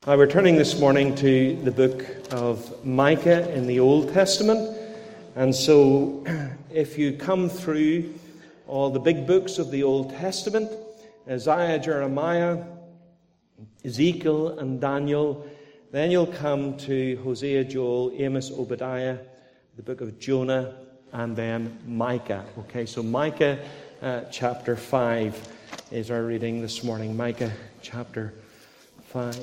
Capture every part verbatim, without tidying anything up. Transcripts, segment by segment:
Uh, we're turning this morning to the book of Micah in the Old Testament. And so if you come through all the big books of the Old Testament, Isaiah, Jeremiah, Ezekiel, and Daniel, then you'll come to Hosea, Joel, Amos, Obadiah, the book of Jonah, and then Micah. Okay, so Micah uh, chapter five is our reading this morning. Micah chapter five.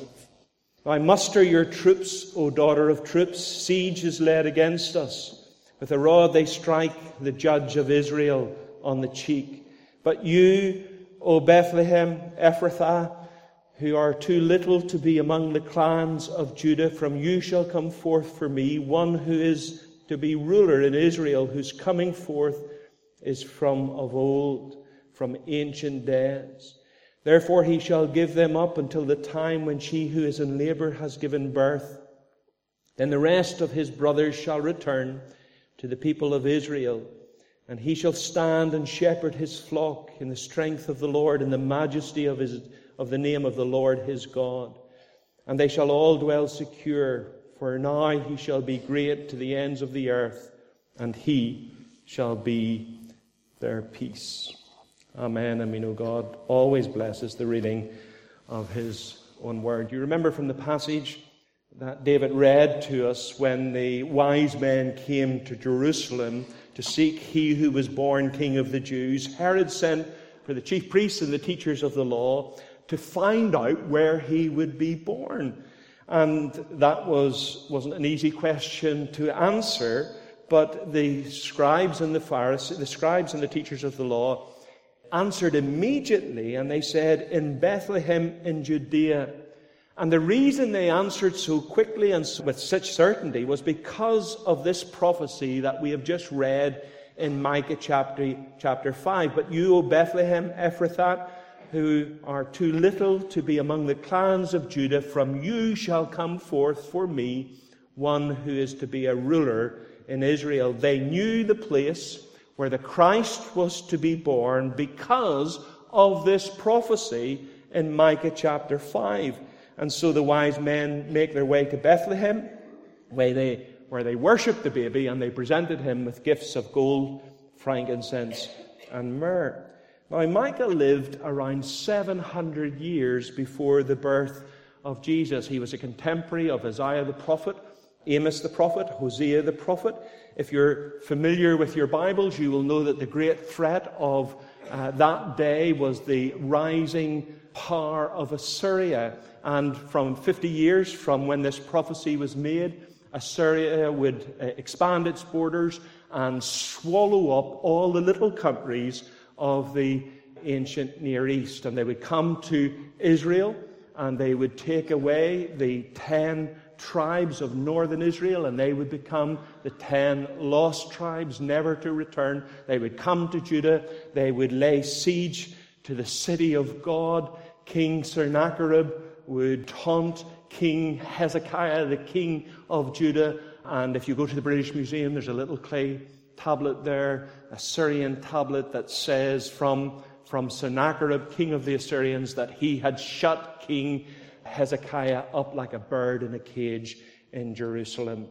I muster your troops, O daughter of troops. Siege is led against us. With a rod they strike the judge of Israel on the cheek. But you, O Bethlehem, Ephrathah, who are too little to be among the clans of Judah, from you shall come forth for me one who is to be ruler in Israel, whose coming forth is from of old, from ancient days. Therefore he shall give them up until the time when she who is in labour has given birth. Then the rest of his brothers shall return to the people of Israel, and he shall stand and shepherd his flock in the strength of the Lord, in the majesty of his of the name of the Lord his God. And they shall all dwell secure, for now he shall be great to the ends of the earth, and he shall be their peace. Amen. And we know God always blesses the reading of his own word. You remember from the passage that David read to us when the wise men came to Jerusalem to seek he who was born King of the Jews. Herod sent for the chief priests and the teachers of the law to find out where he would be born. And that was, wasn't an easy question to answer, but the scribes and the Pharisees, the scribes and the teachers of the law answered immediately, and they said, in Bethlehem in Judea. And the reason they answered so quickly and with such certainty was because of this prophecy that we have just read in Micah chapter, chapter five. But you, O Bethlehem Ephrathah, who are too little to be among the clans of Judah, from you shall come forth for me one who is to be a ruler in Israel. They knew the place where the Christ was to be born because of this prophecy in Micah chapter five. And so the wise men make their way to Bethlehem, where they, where they worshipped the baby, and they presented him with gifts of gold, frankincense, and myrrh. Now, Micah lived around seven hundred years before the birth of Jesus. He was a contemporary of Isaiah the prophet, Amos the prophet, Hosea the prophet. If you're familiar with your Bibles, you will know that the great threat of uh, that day was the rising power of Assyria. And from fifty years from when this prophecy was made, Assyria would uh, expand its borders and swallow up all the little countries of the ancient Near East. And they would come to Israel, and they would take away the ten tribes of northern Israel, and they would become the ten lost tribes, never to return. They would come to Judah. They would lay siege to the city of God. King Sennacherib would taunt King Hezekiah, the king of Judah. And if you go to the British Museum, there's a little clay tablet there, a Syrian tablet that says from, from Sennacherib, king of the Assyrians, that he had shut King Hezekiah up like a bird in a cage in Jerusalem.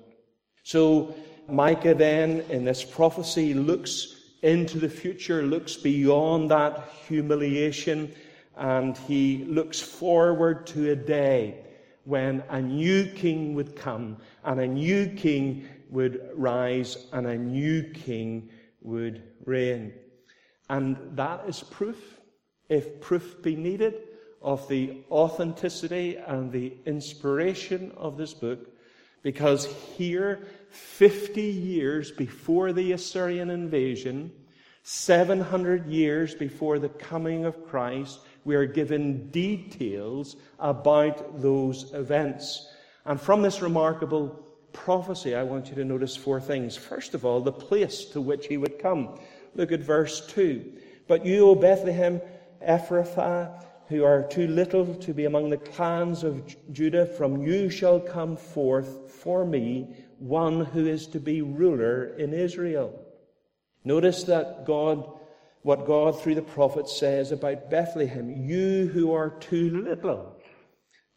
So Micah then, in this prophecy, looks into the future, looks beyond that humiliation, and he looks forward to a day when a new king would come, and a new king would rise, and a new king would reign. And that is proof, if proof be needed, of the authenticity and the inspiration of this book, because here, fifty years before the Assyrian invasion, seven hundred years before the coming of Christ, we are given details about those events. And from this remarkable prophecy, I want you to notice four things. First of all, the place to which he would come. Look at verse two. But you, O Bethlehem Ephrathah, who are too little to be among the clans of Judah, from you shall come forth for me one who is to be ruler in Israel. Notice that God, what God through the prophet says about Bethlehem. You who are too little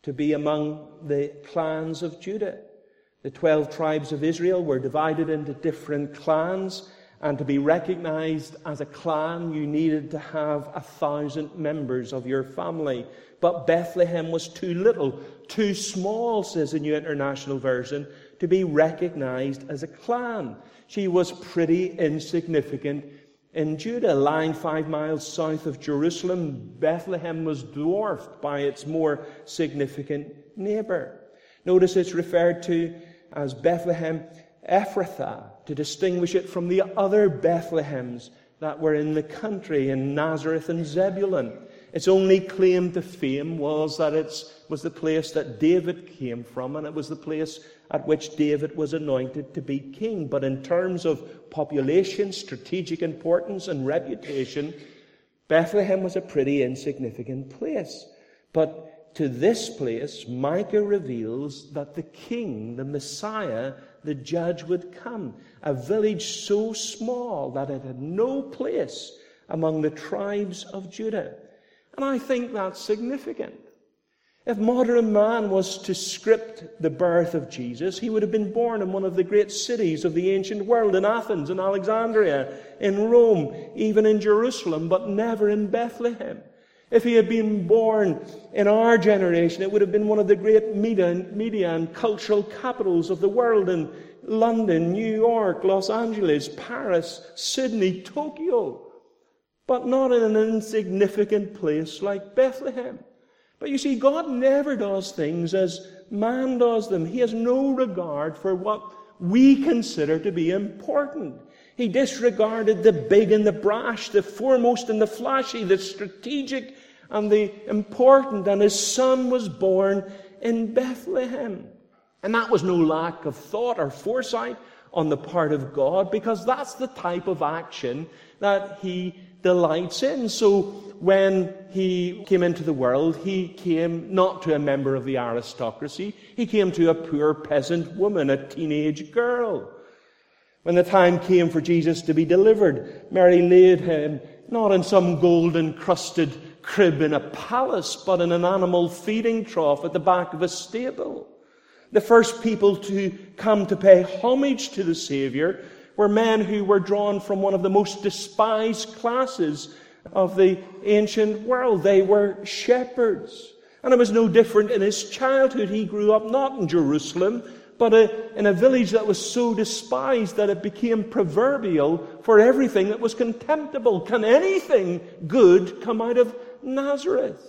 to be among the clans of Judah. The twelve tribes of Israel were divided into different clans, and to be recognized as a clan, you needed to have a thousand members of your family. But Bethlehem was too little, too small, says the New International Version, to be recognized as a clan. She was pretty insignificant in Judah, lying five miles south of Jerusalem. Bethlehem was dwarfed by its more significant neighbor. Notice it's referred to as Bethlehem Ephrathah, to distinguish it from the other Bethlehems that were in the country, in Nazareth and Zebulun. Its only claim to fame was that it was the place that David came from, and it was the place at which David was anointed to be king. But in terms of population, strategic importance, and reputation, Bethlehem was a pretty insignificant place. But to this place, Micah reveals that the king, the Messiah, the judge would come. A village so small that it had no place among the tribes of Judah. And I think that's significant. If modern man was to script the birth of Jesus, he would have been born in one of the great cities of the ancient world, in Athens, in Alexandria, in Rome, even in Jerusalem, but never in Bethlehem. If he had been born in our generation, it would have been one of the great media, media and cultural capitals of the world, in London, New York, Los Angeles, Paris, Sydney, Tokyo, but not in an insignificant place like Bethlehem. But you see, God never does things as man does them. He has no regard for what we consider to be important. He disregarded the big and the brash, the foremost and the flashy, the strategic and the important, and his son was born in Bethlehem. And that was no lack of thought or foresight on the part of God, because that's the type of action that he delights in. So when he came into the world, he came not to a member of the aristocracy. He came to a poor peasant woman, a teenage girl. When the time came for Jesus to be delivered, Mary laid him not in some gold-encrusted crib in a palace, but in an animal feeding trough at the back of a stable. The first people to come to pay homage to the Savior were men who were drawn from one of the most despised classes of the ancient world. They were shepherds. And it was no different in his childhood. He grew up not in Jerusalem, but a, in a village that was so despised that it became proverbial for everything that was contemptible. Can anything good come out of Nazareth?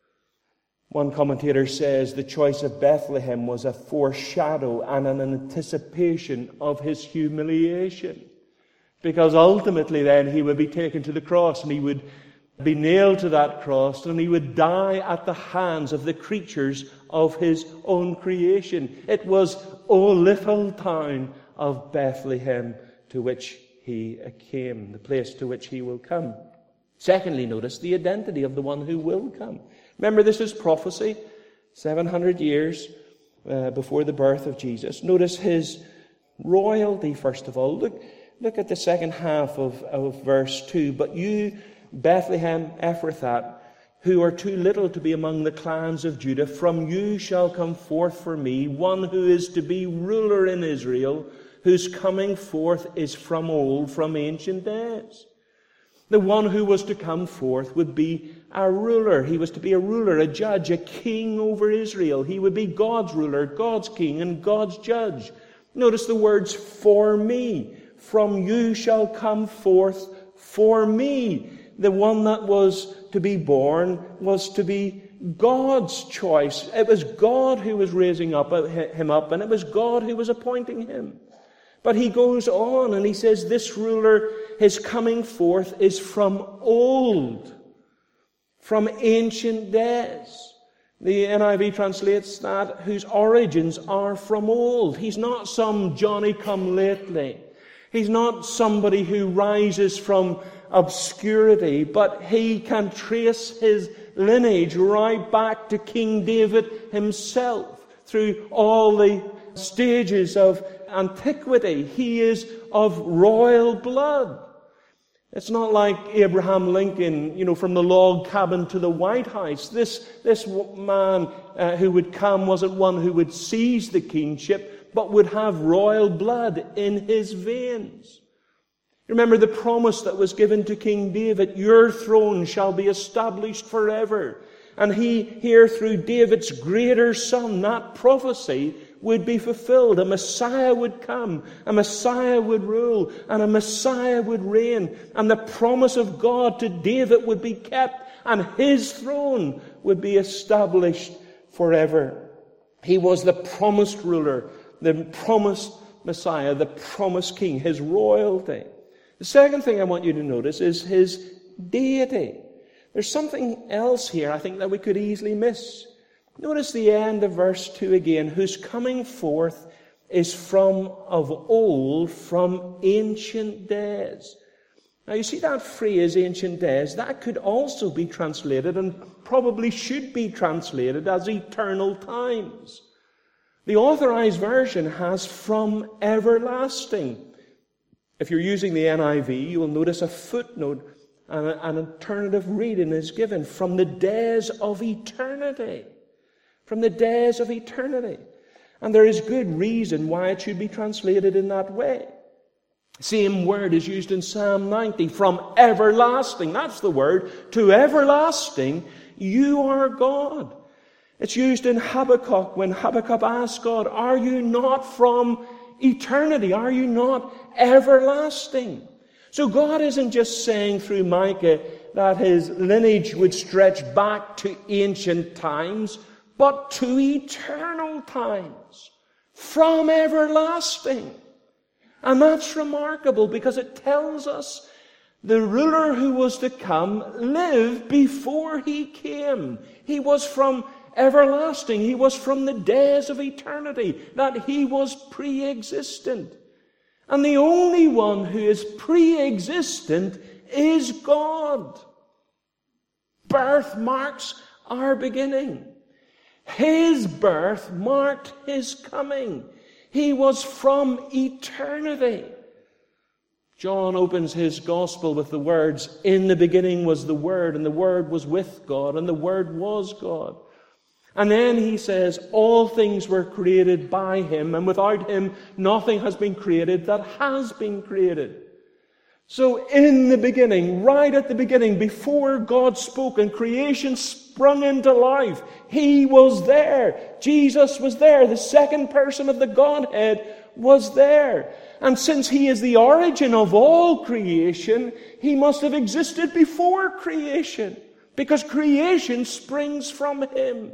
One commentator says the choice of Bethlehem was a foreshadow and an anticipation of his humiliation. Because ultimately then he would be taken to the cross, and he would be nailed to that cross, and he would die at the hands of the creatures of his own creation. It was, O little town of Bethlehem, to which he came, the place to which he will come. Secondly, notice the identity of the one who will come. Remember, this is prophecy, seven hundred years uh, before the birth of Jesus. Notice his royalty, first of all. Look, look at the second half of, of verse two. But you, Bethlehem Ephrathah, who are too little to be among the clans of Judah, from you shall come forth for me one who is to be ruler in Israel, whose coming forth is from old, from ancient days. The one who was to come forth would be a ruler. He was to be a ruler, a judge, a king over Israel. He would be God's ruler, God's king, and God's judge. Notice the words, for me. From you shall come forth for me. The one that was to be born was to be God's choice. It was God who was raising up him up, and it was God who was appointing him. But he goes on and he says, this ruler, his coming forth is from old, from ancient days. The N I V translates that, whose origins are from old. He's not some Johnny-come-lately. He's not somebody who rises from obscurity, but he can trace his lineage right back to King David himself through all the stages of antiquity. He is of royal blood. It's not like Abraham Lincoln, you know, from the log cabin to the White House. This, this man uh, who would come wasn't one who would seize the kingship, but would have royal blood in his veins. Remember the promise that was given to King David, your throne shall be established forever. And he, here through David's greater son, that prophecy would be fulfilled. A Messiah would come, a Messiah would rule, and a Messiah would reign. And the promise of God to David would be kept, and his throne would be established forever. He was the promised ruler, the promised Messiah, the promised king, his royalty. The second thing I want you to notice is his deity. There's something else here I think that we could easily miss. Notice the end of verse two again, whose coming forth is from of old, from ancient days. Now you see that phrase, ancient days, that could also be translated, and probably should be translated, as eternal times. The Authorized Version has from everlasting. If you're using the N I V, you will notice a footnote, and an alternative reading is given, from the days of eternity. From the days of eternity. And there is good reason why it should be translated in that way. Same word is used in Psalm ninety, from everlasting, that's the word, to everlasting, you are God. It's used in Habakkuk when Habakkuk asks God, are you not from eternity? Are you not everlasting? So God isn't just saying through Micah that his lineage would stretch back to ancient times, but to eternal times, from everlasting. And that's remarkable because it tells us the ruler who was to come lived before he came. He was from everlasting. He was from the days of eternity, that he was pre-existent. And the only one who is pre-existent is God. Birth marks our beginning. His birth marked his coming. He was from eternity. John opens his gospel with the words, in the beginning was the Word, and the Word was with God, and the Word was God. And then he says, all things were created by him, and without him nothing has been created that has been created. So in the beginning, right at the beginning, before God spoke and creation sprung into life, he was there. Jesus was there. The second person of the Godhead was there. And since he is the origin of all creation, he must have existed before creation, because creation springs from him.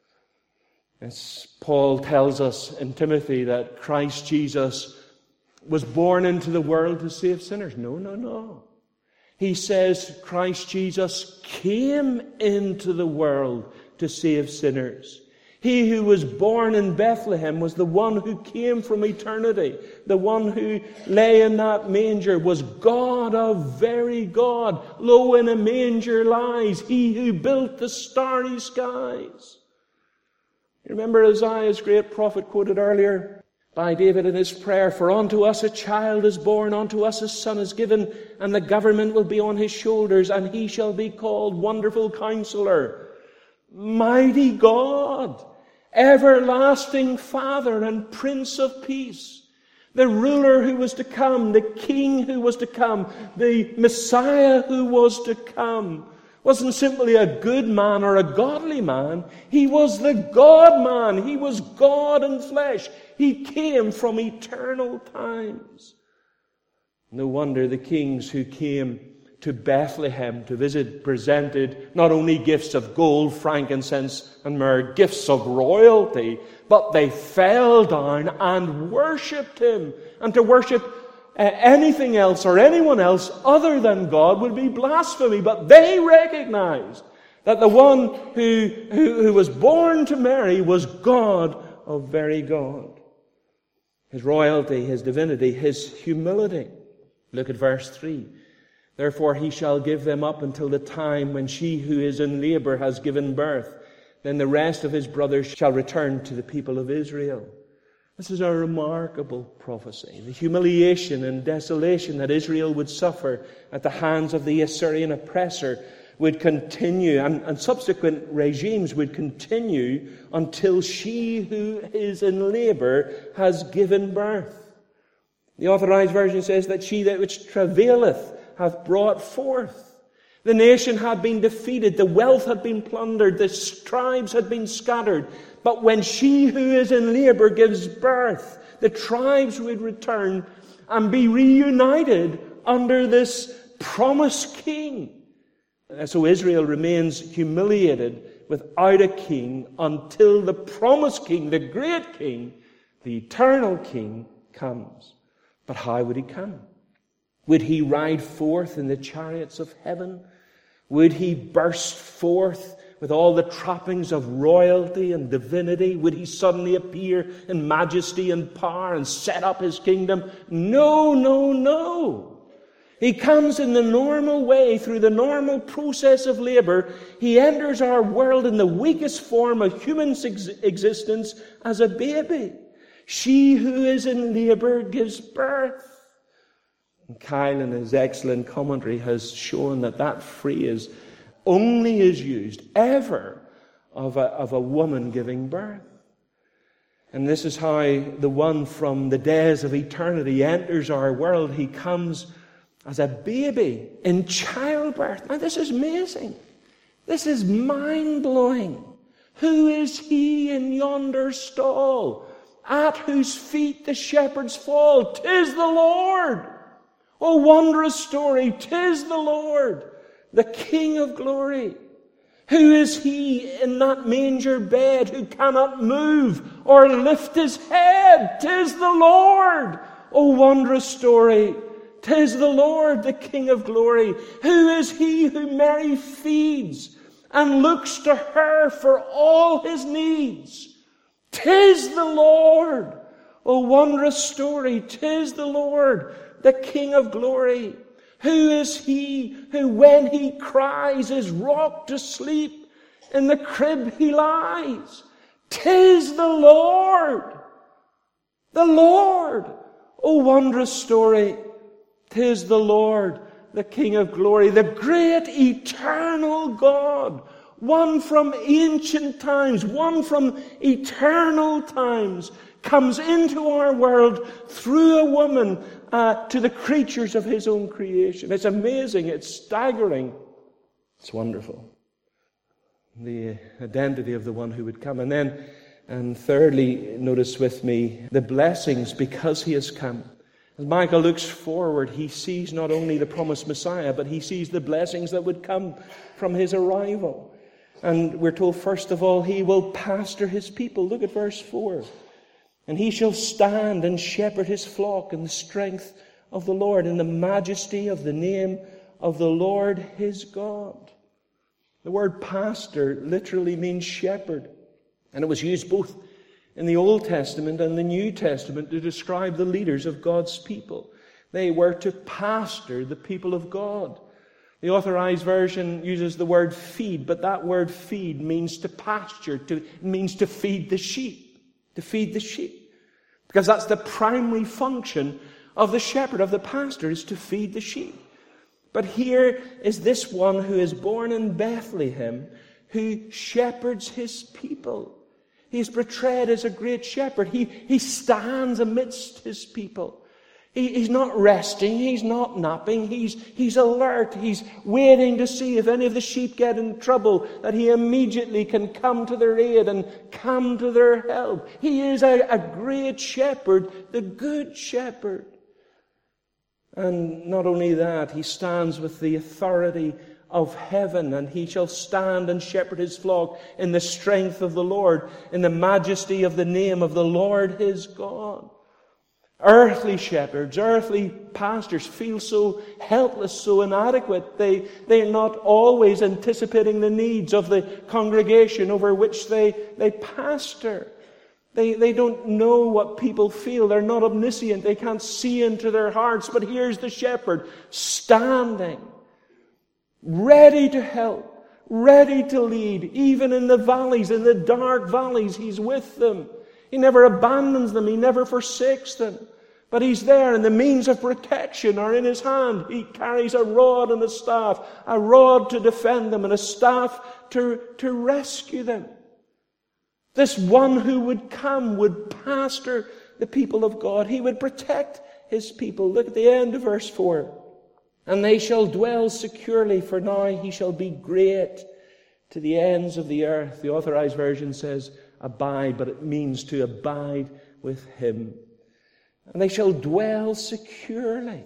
As Paul tells us in Timothy that Christ Jesus was born into the world to save sinners. No, no, no. He says Christ Jesus came into the world to save sinners. He who was born in Bethlehem was the one who came from eternity. The one who lay in that manger was God of very God. Lo, in a manger lies he who built the starry skies. You remember Isaiah's great prophet quoted earlier by David in his prayer, for unto us a child is born, unto us a son is given, and the government will be on his shoulders, and he shall be called Wonderful Counselor, Mighty God, Everlasting Father, and Prince of Peace. The ruler who was to come, the king who was to come, the Messiah who was to come, wasn't simply a good man or a godly man. He was the God-man. He was God in flesh. He came from eternal times. No wonder the kings who came to Bethlehem to visit presented not only gifts of gold, frankincense, and myrrh, gifts of royalty, but they fell down and worshipped him. And to worship uh, anything else or anyone else other than God would be blasphemy. But they recognized that the one who, who, who was born to Mary was God of very God. His royalty, his divinity, his humility. Look at verse three. Therefore he shall give them up until the time when she who is in labor has given birth. Then the rest of his brothers shall return to the people of Israel. This is a remarkable prophecy. The humiliation and desolation that Israel would suffer at the hands of the Assyrian oppressor would continue, and, and subsequent regimes would continue until she who is in labour has given birth. The Authorized Version says that she that which travaileth hath brought forth. The nation had been defeated, the wealth had been plundered, the tribes had been scattered. But when she who is in labour gives birth, the tribes would return and be reunited under this promised king. And so Israel remains humiliated without a king until the promised king, the great king, the eternal king, comes. But how would he come? Would he ride forth in the chariots of heaven? Would he burst forth with all the trappings of royalty and divinity? Would he suddenly appear in majesty and power and set up his kingdom? No, no, no. He comes in the normal way, through the normal process of labour. He enters our world in the weakest form of human ex- existence as a baby. She who is in labour gives birth. And Kyle, in his excellent commentary, has shown that that phrase only is used ever of a, of a woman giving birth. And this is how the one from the days of eternity enters our world. He comes as a baby in childbirth. Now this is amazing. This is mind-blowing. Who is he in yonder stall, at whose feet the shepherds fall? 'Tis the Lord. Oh, wondrous story. 'Tis the Lord, the King of glory. Who is he in that manger bed who cannot move or lift his head? 'Tis the Lord. Oh, wondrous story. 'Tis the Lord, the King of glory. Who is he who Mary feeds and looks to her for all his needs? 'Tis the Lord. Oh, wondrous story. 'Tis the Lord, the King of glory. Who is he who, when he cries, is rocked to sleep? In the crib he lies. 'Tis the Lord. The Lord. Oh, wondrous story. 'Tis the Lord, the King of glory, the great eternal God, one from ancient times, one from eternal times, comes into our world through a woman uh, to the creatures of his own creation. It's amazing. It's staggering. It's wonderful. The identity of the one who would come. And then, and thirdly, notice with me the blessings because he has come. As Micah looks forward, he sees not only the promised Messiah, but he sees the blessings that would come from his arrival. And we're told, first of all, he will pastor his people. Look at verse four. And he shall stand and shepherd his flock in the strength of the Lord, in the majesty of the name of the Lord his God. The word pastor literally means shepherd. And it was used both in the Old Testament and the New Testament to describe the leaders of God's people. They were to pastor the people of God. The Authorized Version uses the word feed, but that word feed means to pasture, to, it means to feed the sheep. To feed the sheep. Because that's the primary function of the shepherd, of the pastor, is to feed the sheep. But here is this one who is born in Bethlehem, who shepherds his people. He is portrayed as a great shepherd. He, he stands amidst his people. He, he's not resting. He's not napping. He's, he's alert. He's waiting to see if any of the sheep get in trouble, that he immediately can come to their aid and come to their help. He is a, a great shepherd, the good shepherd. And not only that, he stands with the authority of heaven, and he shall stand and shepherd his flock in the strength of the Lord, in the majesty of the name of the Lord his God. Earthly shepherds, earthly pastors feel so helpless, so inadequate. They, they're not always anticipating the needs of the congregation over which they, they pastor. They, they don't know what people feel. They're not omniscient. They can't see into their hearts. But here's the shepherd standing, ready to help, ready to lead. Even in the valleys, in the dark valleys, he's with them. He never abandons them. He never forsakes them. But He's there, and the means of protection are in His hand. He carries a rod and a staff, a rod to defend them and a staff to, to rescue them. This one who would come would pastor the people of God. He would protect His people. Look at the end of verse four. And they shall dwell securely, for now He shall be great to the ends of the earth. The Authorized Version says abide, but it means to abide with Him. And they shall dwell securely.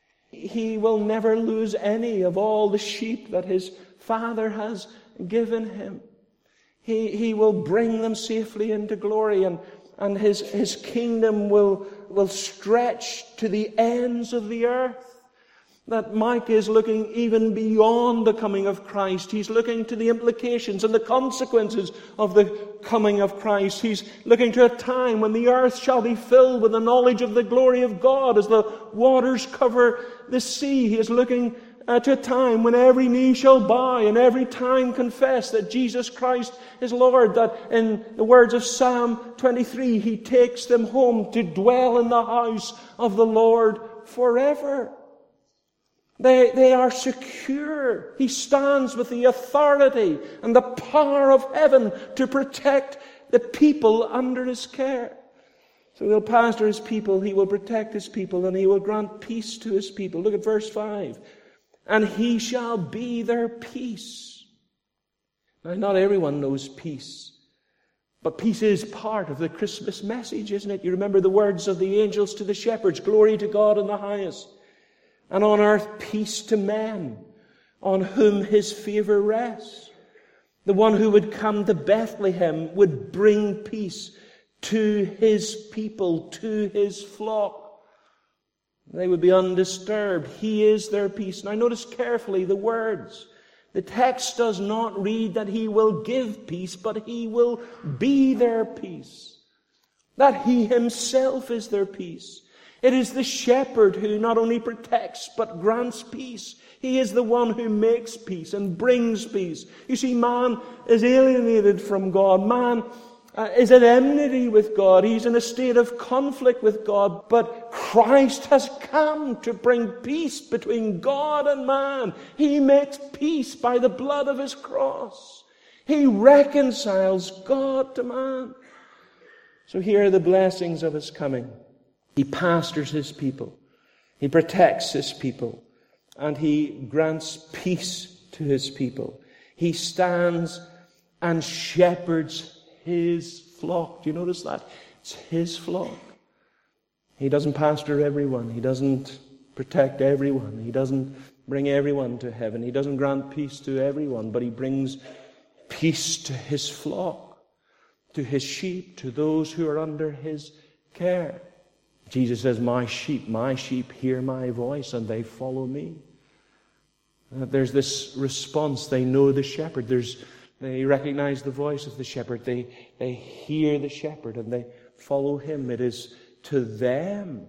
He will never lose any of all the sheep that His Father has given Him. He, he will bring them safely into glory, and, and his, his kingdom will, will stretch to the ends of the earth. That Micah is looking even beyond the coming of Christ. He's looking to the implications and the consequences of the coming of Christ. He's looking to a time when the earth shall be filled with the knowledge of the glory of God as the waters cover the sea. He is looking uh, to a time when every knee shall bow and every tongue confess that Jesus Christ is Lord. That in the words of Psalm twenty-three, He takes them home to dwell in the house of the Lord forever. They, they are secure. He stands with the authority and the power of heaven to protect the people under His care. So He'll pastor His people, He will protect His people, and He will grant peace to His people. Look at verse five. And He shall be their peace. Now, not everyone knows peace. But peace is part of the Christmas message, isn't it? You remember the words of the angels to the shepherds. Glory to God in the highest. And on earth peace to men, on whom His favor rests. The one who would come to Bethlehem would bring peace to His people, to His flock. They would be undisturbed. He is their peace. Now notice carefully the words. The text does not read that He will give peace, but He will be their peace. That He Himself is their peace. It is the shepherd who not only protects but grants peace. He is the one who makes peace and brings peace. You see, man is alienated from God. Man uh, is at enmity with God. He's in a state of conflict with God. But Christ has come to bring peace between God and man. He makes peace by the blood of His cross. He reconciles God to man. So here are the blessings of His coming. He pastors His people. He protects His people. And He grants peace to His people. He stands and shepherds His flock. Do you notice that? It's His flock. He doesn't pastor everyone. He doesn't protect everyone. He doesn't bring everyone to heaven. He doesn't grant peace to everyone. But He brings peace to His flock, to His sheep, to those who are under His care. Jesus says, my sheep, my sheep hear my voice and they follow me. Uh, there's this response. They know the shepherd. There's, they recognize the voice of the shepherd. They, they hear the shepherd and they follow Him. It is to them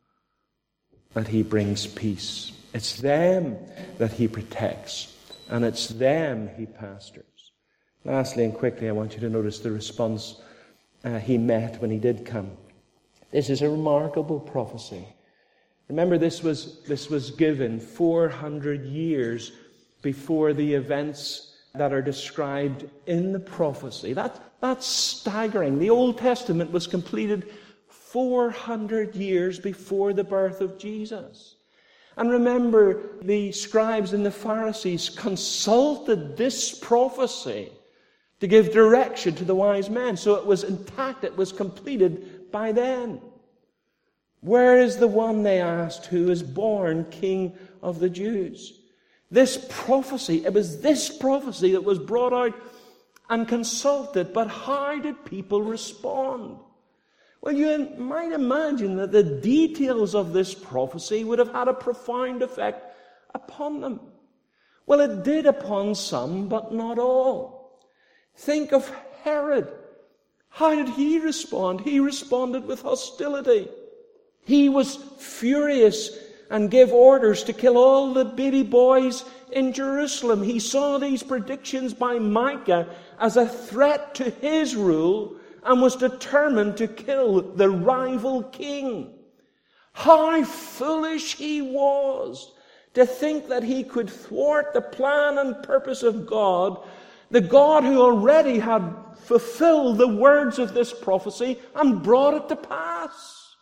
that He brings peace. It's them that He protects. And it's them He pastors. Lastly and quickly, I want you to notice the response uh, He met when He did come. This is a remarkable prophecy. Remember, this was, this was given four hundred years before the events that are described in the prophecy. That, that's staggering. The Old Testament was completed four hundred years before the birth of Jesus. And remember, the scribes and the Pharisees consulted this prophecy to give direction to the wise men. So it was intact, it was completed by then. Where is the one, they asked, who is born King of the Jews? This prophecy, it was this prophecy that was brought out and consulted, but how did people respond? Well, you might imagine that the details of this prophecy would have had a profound effect upon them. Well, it did upon some, but not all. Think of Herod. How did he respond? He responded with hostility. He was furious and gave orders to kill all the baby boys in Jerusalem. He saw these predictions by Micah as a threat to his rule and was determined to kill the rival king. How foolish he was to think that he could thwart the plan and purpose of God, the God who already had fulfilled the words of this prophecy and brought it to pass.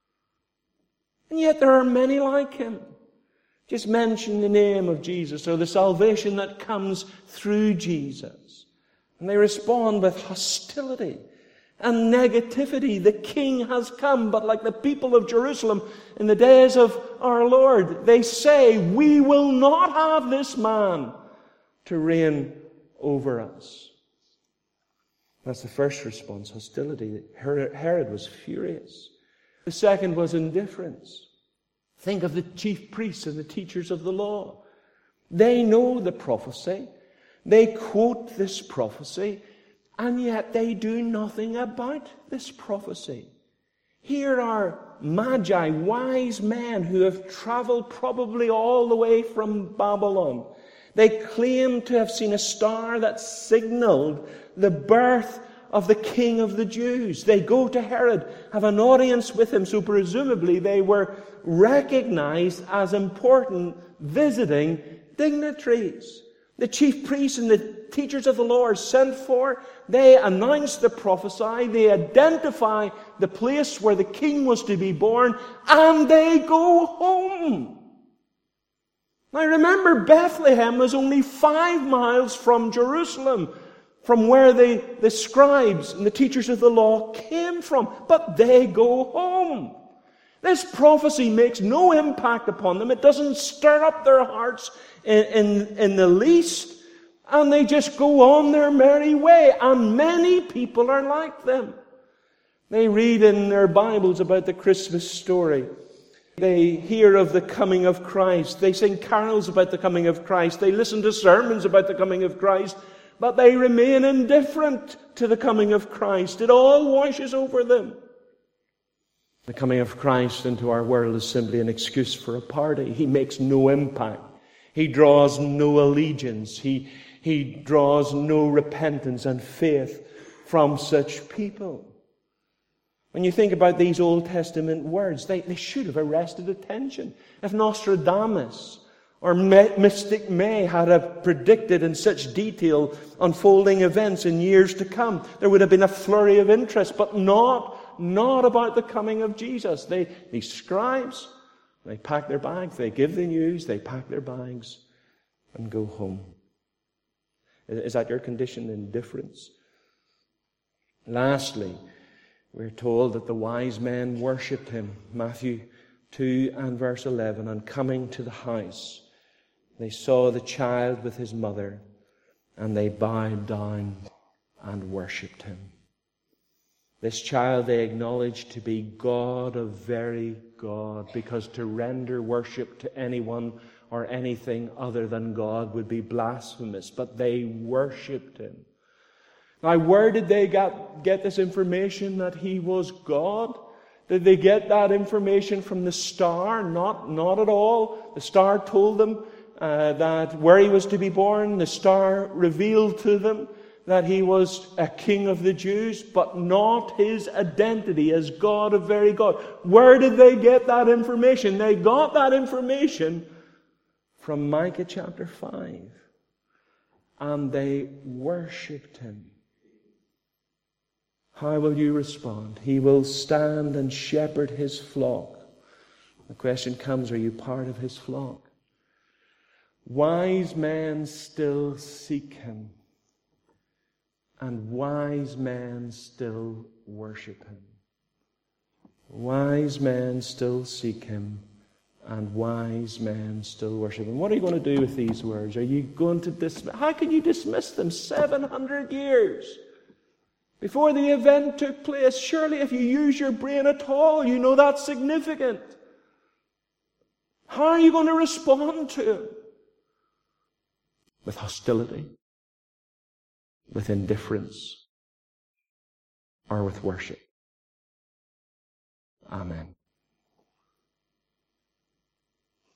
And yet there are many like him. Just mention the name of Jesus or the salvation that comes through Jesus, and they respond with hostility and negativity. The king has come, but like the people of Jerusalem in the days of our Lord, they say, we will not have this man to reign over us. That's the first response, hostility. Herod was furious. The second was indifference. Think of the chief priests and the teachers of the law. They know the prophecy. They quote this prophecy, and yet they do nothing about this prophecy. Here are magi, wise men who have traveled probably all the way from Babylon. They claim to have seen a star that signaled the birth of the King of the Jews. They go to Herod, have an audience with him, so presumably they were recognized as important visiting dignitaries. The chief priests and the teachers of the law are sent for. They announce the prophecy. They identify the place where the king was to be born, and they go home. Now remember, Bethlehem was only five miles from Jerusalem, from where the, the scribes and the teachers of the law came from. But they go home. This prophecy makes no impact upon them. It doesn't stir up their hearts in, in, in the least. And they just go on their merry way. And many people are like them. They read in their Bibles about the Christmas story. They hear of the coming of Christ. They sing carols about the coming of Christ. They listen to sermons about the coming of Christ. But they remain indifferent to the coming of Christ. It all washes over them. The coming of Christ into our world is simply an excuse for a party. He makes no impact. He draws no allegiance. He, he draws no repentance and faith from such people. When you think about these Old Testament words, they, they should have arrested attention. If Nostradamus or Mystic May had have predicted in such detail unfolding events in years to come, there would have been a flurry of interest, but not, not about the coming of Jesus. They, these scribes, they pack their bags, they give the news, they pack their bags and go home. Is that your condition? Indifference? Lastly, we're told that the wise men worshipped him. Matthew two and verse eleven. And coming to the house, they saw the child with his mother, and they bowed down and worshipped him. This child they acknowledged to be God, a very God, because to render worship to anyone or anything other than God would be blasphemous. But they worshipped him. Now, where did they get, get this information that he was God? Did they get that information from the star? Not, not at all. The star told them uh, that where he was to be born. The star revealed to them that he was a king of the Jews, but not his identity as God, a very God. Where did they get that information? They got that information from Micah chapter five. And they worshipped him. How will you respond? He will stand and shepherd his flock. The question comes, are you part of his flock? Wise men still seek him, and wise men still worship him. Wise men still seek him, and wise men still worship him. What are you going to do with these words? Are you going to dismiss? How can you dismiss them? seven hundred years before the event took place. Surely if you use your brain at all, you know that's significant. How are you going to respond to it? With hostility? With indifference? Or with worship? Amen.